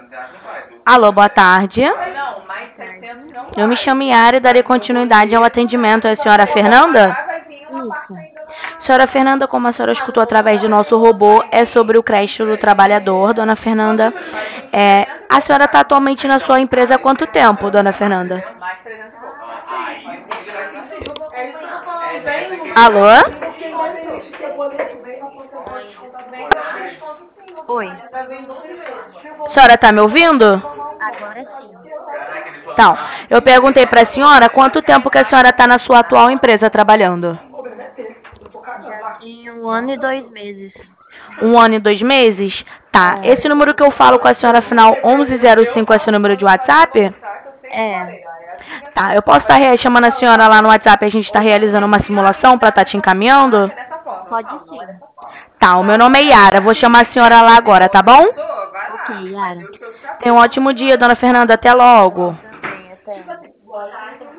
Alô, boa tarde. Tarde. Eu me chamo Yara e darei continuidade ao atendimento. É a senhora Fernanda? Isso. Senhora Fernanda, como a senhora escutou através do nosso robô, é sobre o crédito do trabalhador, dona Fernanda. A senhora está atualmente na sua empresa há quanto tempo, dona Fernanda? Alô? Oi, A senhora está me ouvindo? agora sim. Então, eu perguntei para a senhora quanto tempo que a senhora está na sua atual empresa trabalhando. Já tem 1 ano e 2 meses. 1 ano e 2 meses? Tá. É, Esse número que eu falo com a senhora, final 1105, é seu número de WhatsApp? é, Tá. Eu posso estar chamando a senhora lá no WhatsApp, a gente está realizando uma simulação para estar te encaminhando? pode sim. Tá. O meu nome é Yara, vou chamar a senhora lá agora, tá bom? Ok, Yara. Tenha um ótimo dia, dona Fernanda. Até logo. Também, até.